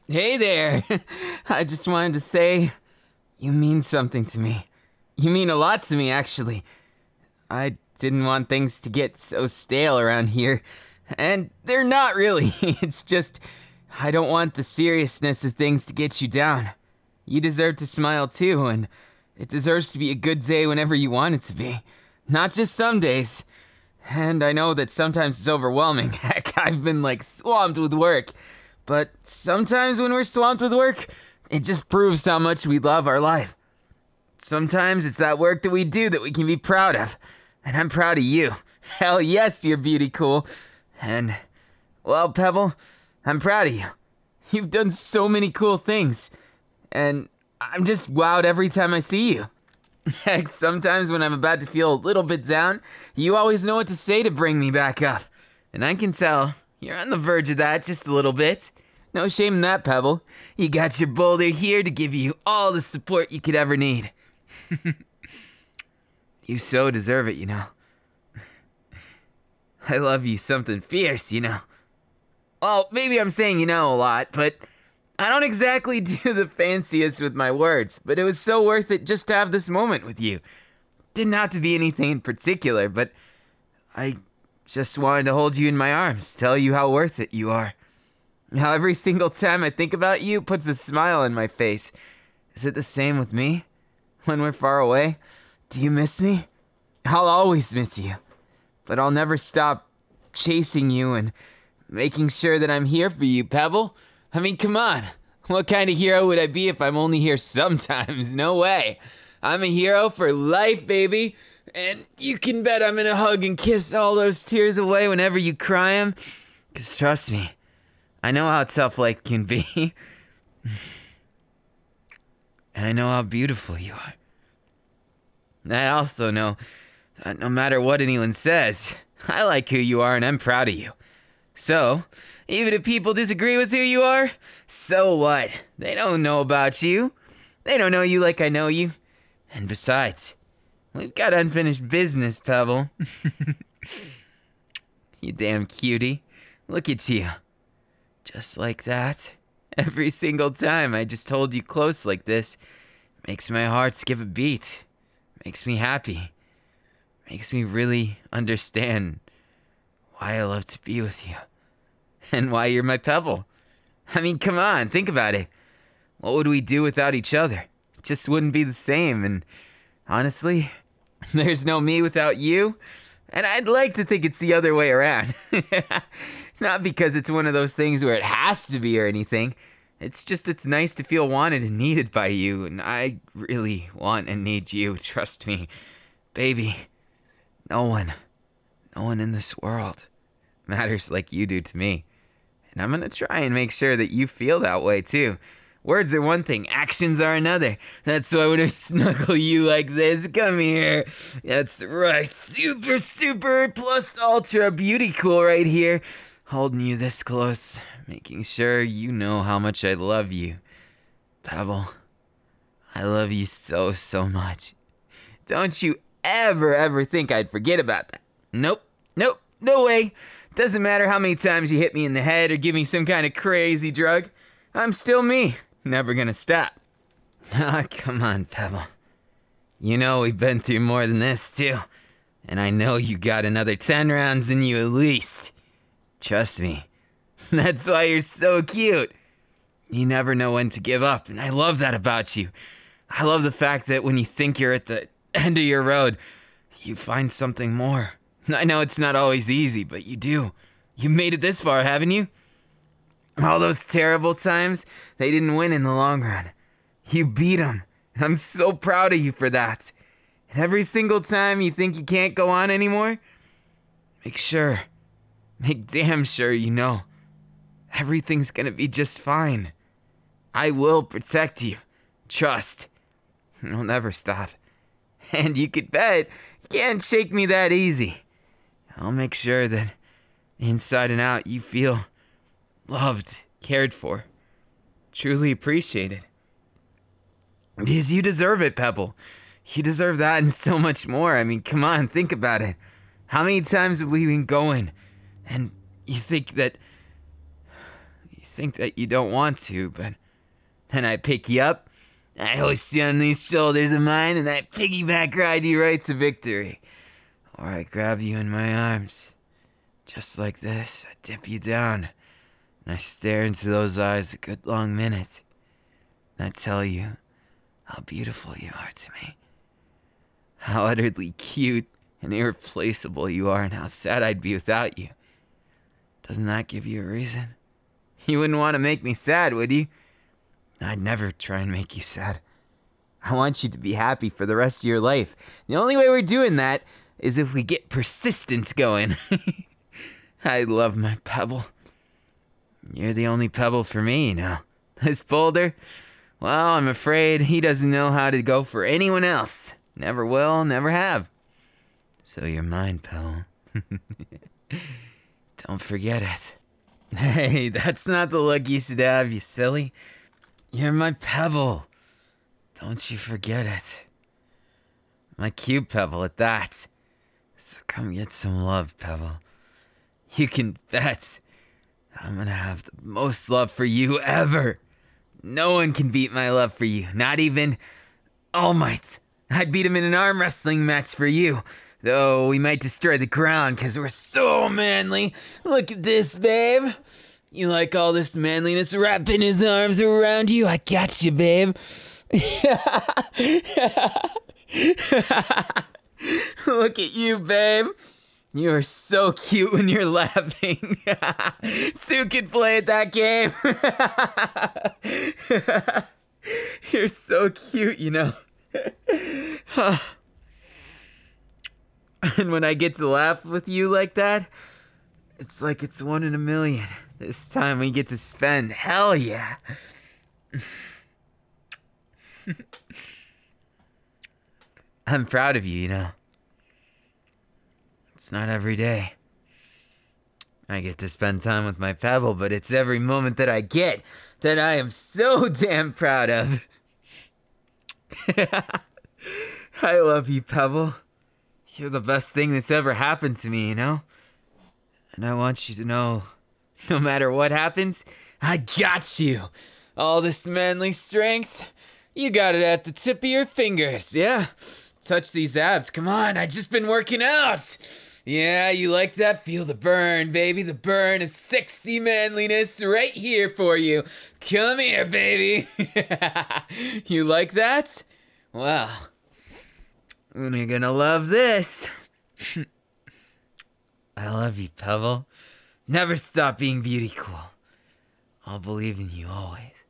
Hey there. I just wanted to say, you mean something to me. You mean a lot to me, actually. I didn't want things to get so stale around here. And they're not really. It's just, I don't want the seriousness of things to get you down. You deserve to smile too, and it deserves to be a good day whenever you want it to be. Not just some days. And I know that sometimes it's overwhelming. Heck, I've been swamped with work. But sometimes when we're swamped with work, it just proves how much we love our life. Sometimes it's that work that we do that we can be proud of. And I'm proud of you. Hell yes, you're beauty cool. And, well, Pebble, I'm proud of you. You've done so many cool things. And I'm just wowed every time I see you. Heck, sometimes when I'm about to feel a little bit down, you always know what to say to bring me back up. And I can tell you're on the verge of that just a little bit. No shame in that, Pebble. You got your boulder here to give you all the support you could ever need. You so deserve it, you know. I love you something fierce, you know. Well, maybe I'm saying you know a lot, but I don't exactly do the fanciest with my words, but it was so worth it just to have this moment with you. Didn't have to be anything in particular, but I just wanted to hold you in my arms, tell you how worth it you are. How every single time I think about you, it puts a smile on my face. Is it the same with me? When we're far away? Do you miss me? I'll always miss you. But I'll never stop chasing you and making sure that I'm here for you, Pebble. I mean, come on. What kind of hero would I be if I'm only here sometimes? No way. I'm a hero for life, baby. And you can bet I'm gonna hug and kiss all those tears away whenever you cry 'em. 'Cause trust me, I know how tough life can be. And I know how beautiful you are. And I also know that no matter what anyone says, I like who you are and I'm proud of you. So, even if people disagree with who you are, so what? They don't know about you. They don't know you like I know you. And besides, we've got unfinished business, Pebble. You damn cutie. Look at you. Just like that. Every single time I just hold you close like this, makes my heart skip a beat. Makes me happy. Makes me really understand why I love to be with you. And why you're my Pebble. I mean, come on, think about it. What would we do without each other? It just wouldn't be the same, and honestly, there's no me without you, and I'd like to think it's the other way around. Not because it's one of those things where it has to be or anything. It's just it's nice to feel wanted and needed by you, and I really want and need you, trust me. Baby, no one in this world matters like you do to me. And I'm gonna try and make sure that you feel that way too. Words are one thing, actions are another. That's why when I snuggle you like this, come here. That's right, super plus ultra beauty cool right here. Holding you this close, making sure you know how much I love you. Pebble, I love you so much. Don't you ever think I'd forget about that. Nope, no way. Doesn't matter how many times you hit me in the head or give me some kind of crazy drug. I'm still me. Never gonna stop. Ah, come on, Pebble. You know we've been through more than this, too. And I know you got another 10 rounds in you at least. Trust me. That's why you're so cute. You never know when to give up, and I love that about you. I love the fact that when you think you're at the end of your road, you find something more. I know it's not always easy, but you do. You made it this far, haven't you? All those terrible times, they didn't win in the long run. You beat them, and I'm so proud of you for that. And every single time you think you can't go on anymore, make damn sure you know everything's gonna be just fine. I will protect you. Trust. I'll never stop. And you could bet you can't shake me that easy. I'll make sure that inside and out you feel loved, cared for, truly appreciated. Because you deserve it, Pebble. You deserve that and so much more. I mean, come on, think about it. How many times have we been going and you think think that you don't want to, but then I pick you up, I hoist you on these shoulders of mine, and I piggyback ride you right to victory. Or I grab you in my arms, just like this. I dip you down, and I stare into those eyes a good long minute. And I tell you how beautiful you are to me. How utterly cute and irreplaceable you are, and how sad I'd be without you. Doesn't that give you a reason? You wouldn't want to make me sad, would you? I'd never try and make you sad. I want you to be happy for the rest of your life. The only way we're doing that is if we get persistence going. I love my Pebble. You're the only Pebble for me, you know. This Boulder, well, I'm afraid he doesn't know how to go for anyone else. Never will, never have. So you're mine, Pebble. Don't forget it. Hey, that's not the look you should have, you silly. You're my Pebble. Don't you forget it. My cute Pebble at that. So come get some love, Pebble. You can bet I'm gonna have the most love for you ever. No one can beat my love for you. Not even All Might. I'd beat him in an arm wrestling match for you. Though we might destroy the ground because we're so manly. Look at this, babe. You like all this manliness wrapping his arms around you? I got you, babe. Look at you, babe. You are so cute when you're laughing. Two can play at that game. You're so cute, you know. And when I get to laugh with you like that, it's like it's 1 in a million. This time we get to spend. Hell yeah. I'm proud of you, you know. It's not every day I get to spend time with my Pebble, but it's every moment that I get that I am so damn proud of. I love you, Pebble. You're the best thing that's ever happened to me, you know? And I want you to know, no matter what happens, I got you. All this manly strength, you got it at the tip of your fingers, yeah? Touch these abs, come on, I just been working out. Yeah, you like that? Feel the burn, baby, the burn of sexy manliness right here for you. Come here, baby. You like that? Well, you're gonna love this. I love you, Pebble. Never stop being beauty cool. I'll believe in you always.